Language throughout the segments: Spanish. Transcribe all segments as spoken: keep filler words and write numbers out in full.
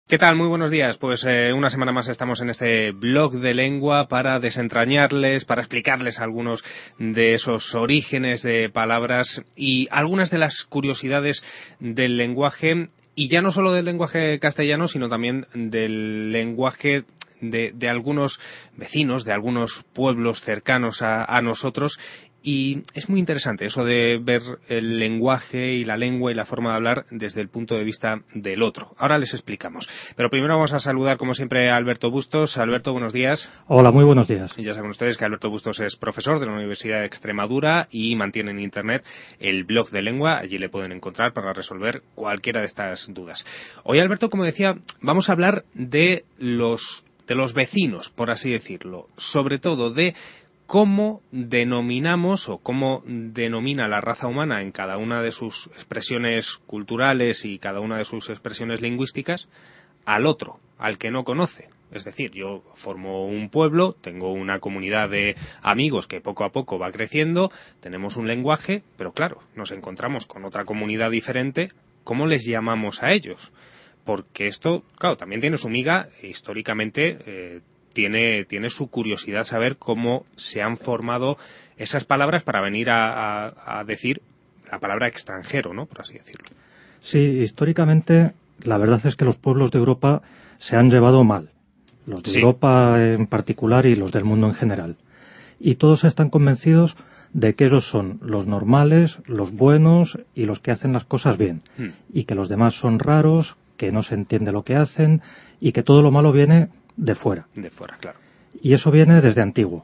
¿Qué tal? Muy buenos días. Pues eh, una semana más estamos en este blog de lengua para desentrañarles, para explicarles algunos de esos orígenes de palabras y algunas de las curiosidades del lenguaje, y ya no solo del lenguaje castellano, sino también del lenguaje de, de algunos vecinos, de algunos pueblos cercanos a, a nosotros. Y es muy interesante eso de ver el lenguaje y la lengua y la forma de hablar desde el punto de vista del otro. Ahora les explicamos. Pero primero vamos a saludar, como siempre, a Alberto Bustos. Alberto, buenos días. Hola, muy buenos días. Y ya saben ustedes que Alberto Bustos es profesor de la Universidad de Extremadura y mantiene en Internet el blog de lengua. Allí le pueden encontrar para resolver cualquiera de estas dudas. Hoy, Alberto, como decía, vamos a hablar de los, de los vecinos, por así decirlo. Sobre todo de cómo denominamos o cómo denomina la raza humana en cada una de sus expresiones culturales y cada una de sus expresiones lingüísticas al otro, al que no conoce. Es decir, yo formo un pueblo, tengo una comunidad de amigos que poco a poco va creciendo, tenemos un lenguaje, pero claro, nos encontramos con otra comunidad diferente. ¿Cómo les llamamos a ellos? Porque esto, claro, también tiene su miga e históricamente eh, Tiene, tiene su curiosidad saber cómo se han formado esas palabras para venir a, a, a decir la palabra extranjero, ¿no? Por así decirlo. Sí, históricamente la verdad es que los pueblos de Europa se han llevado mal. Los de sí. Europa en particular y los del mundo en general. Y todos están convencidos de que ellos son los normales, los buenos y los que hacen las cosas bien. Hmm. Y que los demás son raros, que no se entiende lo que hacen y que todo lo malo viene de fuera. De fuera, claro. Y eso viene desde antiguo.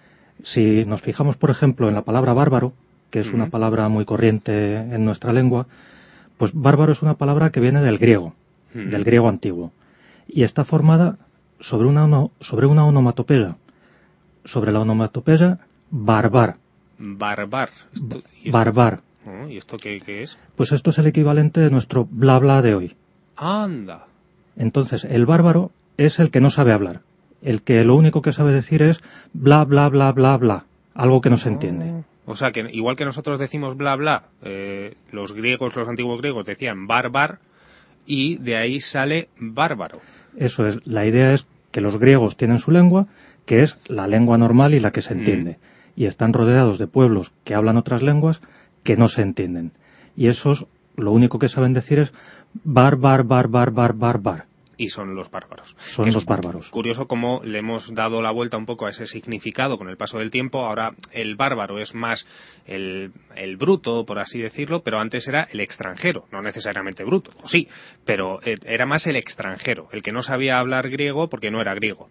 Si nos fijamos, por ejemplo, en la palabra bárbaro, que es uh-huh. una palabra muy corriente en nuestra lengua, pues bárbaro es una palabra que viene del griego, uh-huh. del griego antiguo, y está formada sobre una, sobre una onomatopeya. Sobre la onomatopeya barbar. Barbar. Esto, ¿y esto? Barbar. Oh, ¿Y esto qué, qué es? Pues esto es el equivalente de nuestro bla bla de hoy. ¡Anda! Entonces, el bárbaro es el que no sabe hablar. El que lo único que sabe decir es bla, bla, bla, bla, bla. Algo que no se entiende. Oh, o sea, que igual que nosotros decimos bla, bla, eh, los griegos, los antiguos griegos decían barbar y de ahí sale bárbaro. Eso es. La idea es que los griegos tienen su lengua, que es la lengua normal y la que se entiende. Mm. Y están rodeados de pueblos que hablan otras lenguas que no se entienden. Y esos lo único que saben decir es bar, bar, bar, bar, bar, bar, bar. Y son los bárbaros. Son los bárbaros. Curioso cómo le hemos dado la vuelta un poco a ese significado con el paso del tiempo. Ahora el bárbaro es más el, el bruto, por así decirlo, pero antes era el extranjero, no necesariamente bruto, o sí, pero era más el extranjero, el que no sabía hablar griego porque no era griego.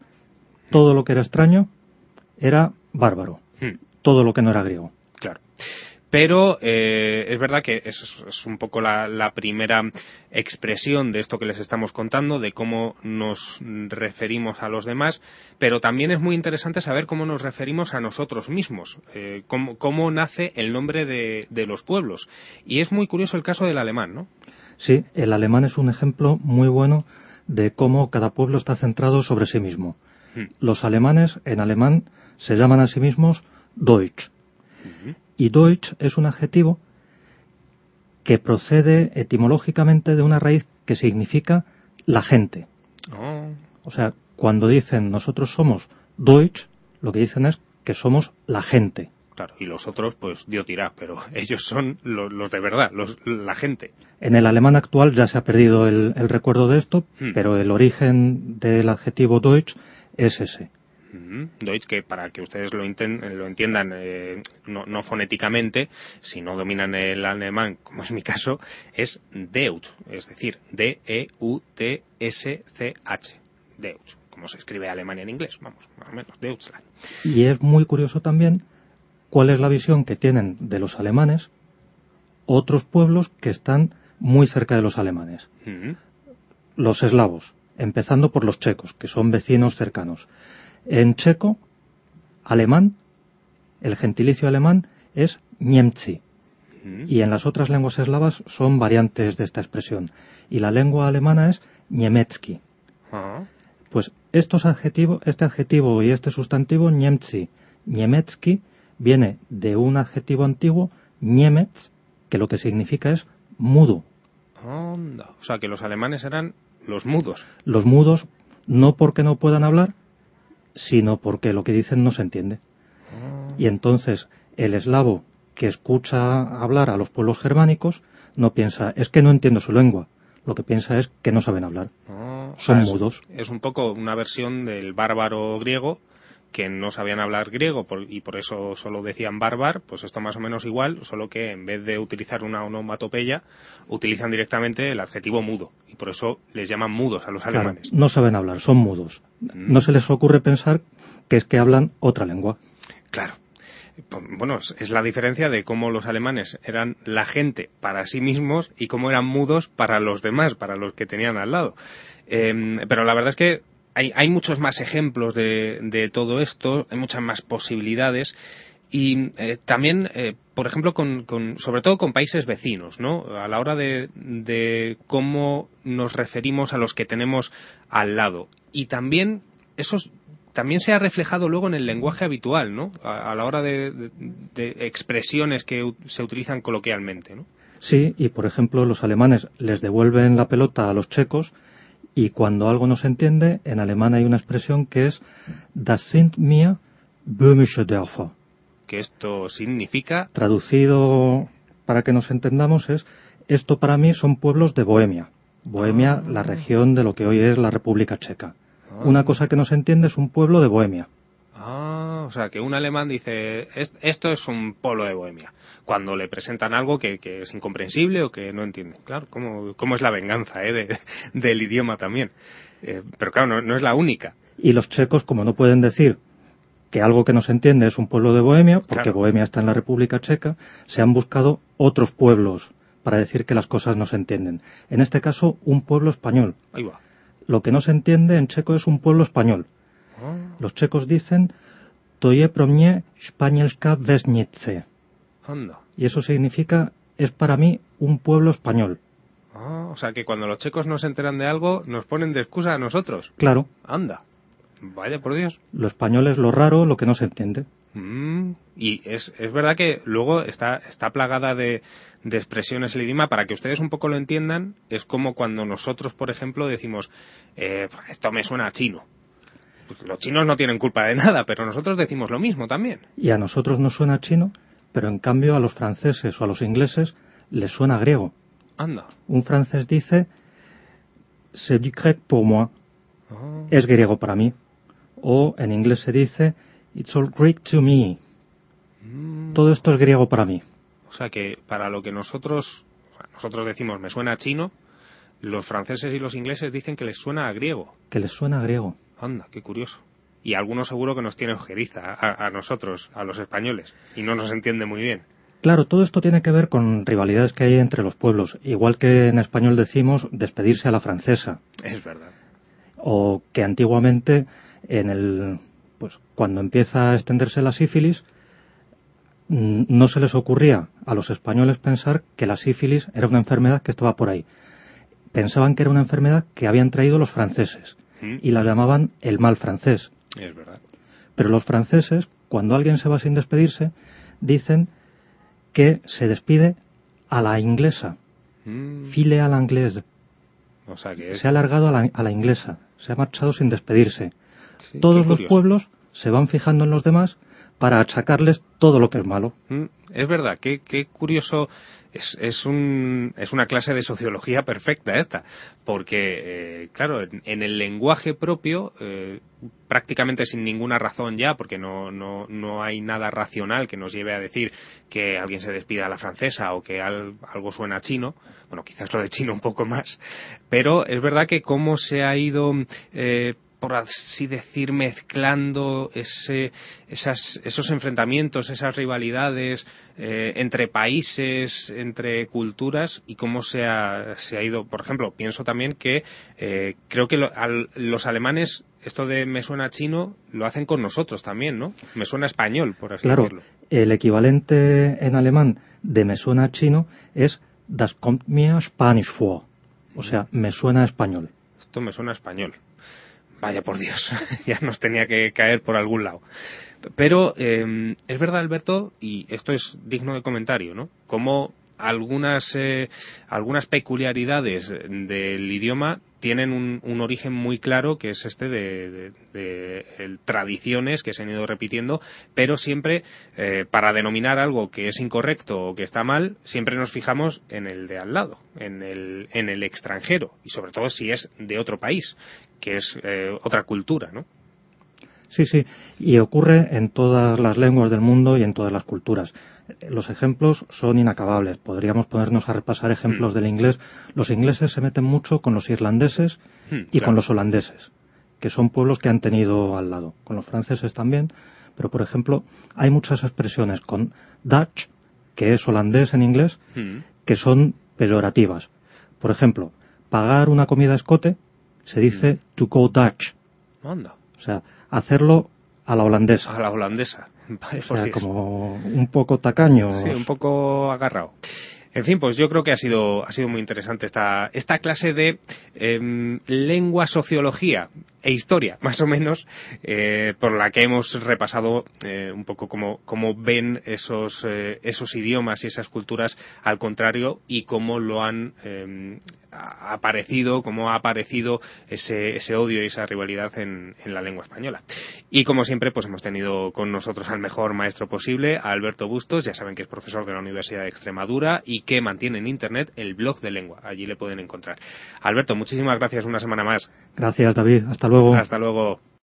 Todo lo que era extraño era bárbaro, hmm. todo lo que no era griego. Claro. Pero eh, es verdad que es, es un poco la, la primera expresión de esto que les estamos contando, de cómo nos referimos a los demás, pero también es muy interesante saber cómo nos referimos a nosotros mismos, eh, cómo, cómo nace el nombre de, de los pueblos. Y es muy curioso el caso del alemán, ¿no? Sí, el alemán es un ejemplo muy bueno de cómo cada pueblo está centrado sobre sí mismo. Hmm. Los alemanes, en alemán, se llaman a sí mismos Deutsch. Uh-huh. Y Deutsch es un adjetivo que procede etimológicamente de una raíz que significa la gente. Oh. O sea, cuando dicen nosotros somos Deutsch, lo que dicen es que somos la gente. Claro, y los otros, pues Dios dirá, pero ellos son los, los de verdad, los, la gente. En el alemán actual ya se ha perdido el, el recuerdo de esto, hmm. pero el origen del adjetivo Deutsch es ese. Deutsch, que para que ustedes lo, inten- lo entiendan eh, no, no fonéticamente, si no dominan el alemán, como es mi caso, es Deutsch, es decir, D E U T S C H, Deutsch, como se escribe Alemania en inglés, vamos, más o menos, Deutschland. Y es muy curioso también cuál es la visión que tienen de los alemanes otros pueblos que están muy cerca de los alemanes. Uh-huh. Los eslavos, empezando por los checos, que son vecinos cercanos. En checo, alemán, el gentilicio alemán es Niemcy. Uh-huh. Y en las otras lenguas eslavas son variantes de esta expresión. Y la lengua alemana es Niemiecki. Uh-huh. Pues estos adjetivos, este adjetivo y este sustantivo, Niemcy, Niemiecki, viene de un adjetivo antiguo, Niemetz, que lo que significa es mudo. Onda. O sea, que los alemanes eran los mudos. Los mudos, no porque no puedan hablar, sino porque lo que dicen no se entiende. Oh. Y entonces el eslavo que escucha hablar a los pueblos germánicos no piensa, es que no entiendo su lengua. Lo que piensa es que no saben hablar. Oh, Son o sea, mudos. Es, es un poco una versión del bárbaro griego, que no sabían hablar griego por, y por eso solo decían bárbar. Pues esto más o menos igual, solo que en vez de utilizar una onomatopeya, utilizan directamente el adjetivo mudo. Y por eso les llaman mudos a los claro, alemanes. No saben hablar, son mudos. Mm. No se les ocurre pensar que es que hablan otra lengua. Claro. Bueno, es la diferencia de cómo los alemanes eran la gente para sí mismos y cómo eran mudos para los demás, para los que tenían al lado. Eh, pero la verdad es que hay, hay muchos más ejemplos de, de todo esto, hay muchas más posibilidades y eh, también, eh, por ejemplo, con, con, sobre todo con países vecinos, ¿no? A la hora de, de cómo nos referimos a los que tenemos al lado. Y también esos... También se ha reflejado luego en el lenguaje habitual, ¿no? A, a la hora de, de, de expresiones que u, se utilizan coloquialmente, ¿no? Sí, y por ejemplo los alemanes les devuelven la pelota a los checos y cuando algo no se entiende, en alemán hay una expresión que es Das sind mir böhmische Dörfer. Que esto significa... Traducido para que nos entendamos es, esto para mí son pueblos de Bohemia. Bohemia, ah. la región de lo que hoy es la República Checa. Una cosa que no se entiende es un pueblo de Bohemia. Ah, o sea, que un alemán dice, esto es un pueblo de Bohemia, cuando le presentan algo que, que es incomprensible o que no entiende. Claro, cómo, cómo es la venganza ¿eh? de, del idioma también. Eh, pero claro, no, no es la única. Y los checos, como no pueden decir que algo que no se entiende es un pueblo de Bohemia, porque claro. Bohemia está en la República Checa, se han buscado otros pueblos para decir que las cosas no se entienden. En este caso, un pueblo español. Ahí va. Lo que no se entiende en checo es un pueblo español. Oh. Los checos dicen To je pro mě španělská vesnice. Anda. Y eso significa es para mí un pueblo español. Ah, o sea que cuando los checos no se enteran de algo, nos ponen de excusa a nosotros. Claro. Anda. Vaya por Dios. Lo español es lo raro, lo que no se entiende. Mm, y es, es verdad que luego está, está plagada de, de expresiones el idioma. Para que ustedes un poco lo entiendan, es como cuando nosotros, por ejemplo, decimos eh, esto me suena a chino. Pues los chinos no tienen culpa de nada, pero nosotros decimos lo mismo también. Y a nosotros nos suena chino, pero en cambio a los franceses o a los ingleses les suena griego. Anda. Un francés dice c'est du grec pour moi. Oh. Es griego para mí. O en inglés se dice it's all Greek to me. Mm. Todo esto es griego para mí. O sea que para lo que nosotros nosotros decimos me suena a chino, los franceses y los ingleses dicen que les suena a griego. Que les suena a griego. Anda, qué curioso. Y algunos seguro que nos tienen ojeriza a, a nosotros, a los españoles, y no nos entiende muy bien. Claro, todo esto tiene que ver con rivalidades que hay entre los pueblos. Igual que en español decimos despedirse a la francesa. Es verdad. O que antiguamente en el pues cuando empieza a extenderse la sífilis no se les ocurría a los españoles pensar que la sífilis era una enfermedad que estaba por ahí. Pensaban que era una enfermedad que habían traído los franceses ¿Mm? y la llamaban el mal francés. Es verdad. Pero los franceses, cuando alguien se va sin despedirse, dicen que se despide a la inglesa. Mm. File a la anglaise. O sea que es... Se ha alargado a la, a la inglesa. Se ha marchado sin despedirse. Sí, todos los pueblos se van fijando en los demás para achacarles todo lo que es malo. Mm, es verdad, qué, qué curioso, es, es, un, es una clase de sociología perfecta esta, porque, eh, claro, en, en el lenguaje propio, eh, prácticamente sin ninguna razón ya, porque no, no, no hay nada racional que nos lleve a decir que alguien se despida a la francesa o que al, algo suena chino, bueno, quizás lo de chino un poco más, pero es verdad que cómo se ha ido... Eh, por así decir, mezclando ese, esas, esos enfrentamientos, esas rivalidades eh, entre países, entre culturas, y cómo se ha, se ha ido, por ejemplo, pienso también que eh, creo que lo, al, los alemanes, esto de me suena chino, lo hacen con nosotros también, ¿no? Me suena español, por así claro, decirlo. El equivalente en alemán de me suena chino es das kommt mir Spanisch vor, o sea, me suena español. Esto me suena español. Vaya por Dios, ya nos tenía que caer por algún lado. Pero eh, es verdad, Alberto, y esto es digno de comentario, ¿no? Como algunas, eh, algunas peculiaridades del idioma tienen un, un origen muy claro, que es este de, de, de, de tradiciones que se han ido repitiendo, pero siempre eh, para denominar algo que es incorrecto o que está mal, siempre nos fijamos en el de al lado, en el, en el extranjero, y sobre todo si es de otro país, que es eh, otra cultura, ¿no? Sí, sí, y ocurre en todas las lenguas del mundo y en todas las culturas. Los ejemplos son inacabables. Podríamos ponernos a repasar ejemplos mm. del inglés. Los ingleses se meten mucho con los irlandeses mm, y claro. con los holandeses, que son pueblos que han tenido al lado. Con los franceses también, pero por ejemplo, hay muchas expresiones con Dutch, que es holandés en inglés, mm. que son peyorativas. Por ejemplo, pagar una comida a escote se dice mm. to go Dutch. Anda. O sea, hacerlo a la holandesa. A la holandesa. Vale, o sea, como un poco tacaño. Sí, un poco agarrado. En fin, pues yo creo que ha sido ha sido muy interesante esta esta clase de eh, lengua, sociología e historia, más o menos, eh, por la que hemos repasado eh, un poco cómo, cómo ven esos eh, esos idiomas y esas culturas al contrario y cómo lo han eh, aparecido, cómo ha aparecido ese, ese odio y esa rivalidad en, en la lengua española. Y como siempre, pues hemos tenido con nosotros al mejor maestro posible, a Alberto Bustos, ya saben que es profesor de la Universidad de Extremadura y que mantiene en Internet el blog de lengua. Allí le pueden encontrar. Alberto, muchísimas gracias una semana más. Gracias, David. Hasta luego. Hasta luego.